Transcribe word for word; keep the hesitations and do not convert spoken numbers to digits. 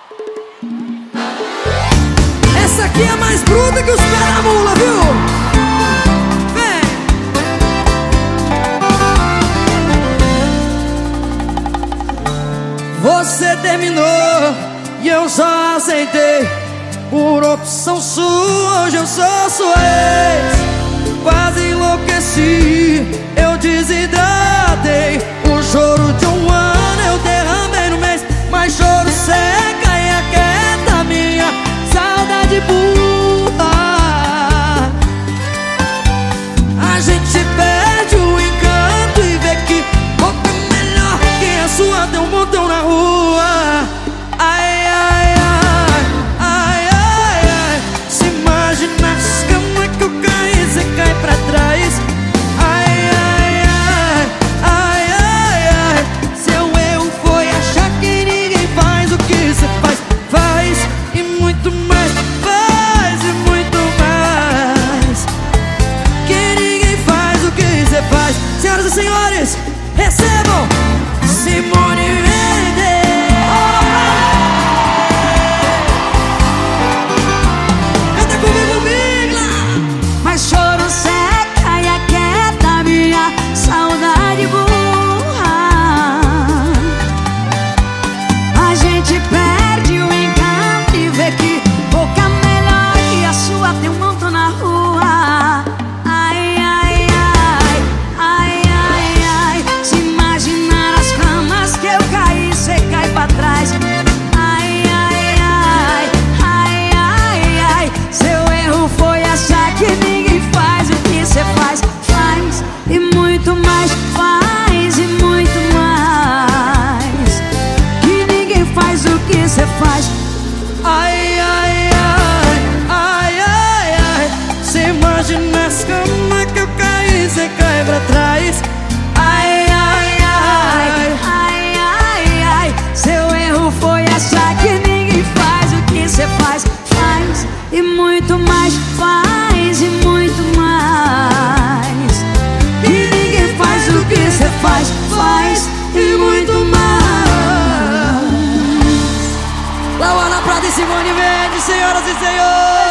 Essa aqui é mais bruta que os pés da mula, viu? Vem! Você terminou e eu só aceitei. Por opção sua, hoje eu sou sua ex. Quase enlouqueci, eu desidratei. O choro de um ano eu derramei no mês. Mas choro seca e aquieta minha saudade burra. A gente perde o encanto e vê que boca melhor que a sua tem um montão na rua. Ai, ai, ai, ai, ai, ai. Se imagina as camas que eu caí, você cai pra trás. Ai, ai, ai, ai, ai, ai. Seu erro foi achar que ninguém faz o que você faz. Faz e muito mais, faz e muito mais. Que ninguém faz o que você faz. Senhoras e senhores, recebam Simone Mendes. Canta comigo, Migla. Mas choro seca e aquieta minha saudade burra. A gente perde o encanto e vê que boca melhor que a sua tem um montão na rua. Ai, ai, ai, ai, ai, ai. Se imaginar as camas que eu caí, cê cai pra trás. Ai, ai, ai, ai, ai, ai. Seu erro foi achar que ninguém faz o que cê faz. Faz e muito mais, faz e muito mais. Que ninguém faz o que cê faz. Ai, ai, ai, ai, ai, ai. Se imagina as camas que eu caí, você cai pra trás. Ai, ai, ai, Ai, ai, ai. Seu erro foi achar que ninguém faz o que cê faz. Faz e muito mais, faz e muito mais. Que ninguém faz o que cê faz. Faz e muito mais. Lauana Prata e Simone Mendes, senhoras e senhores.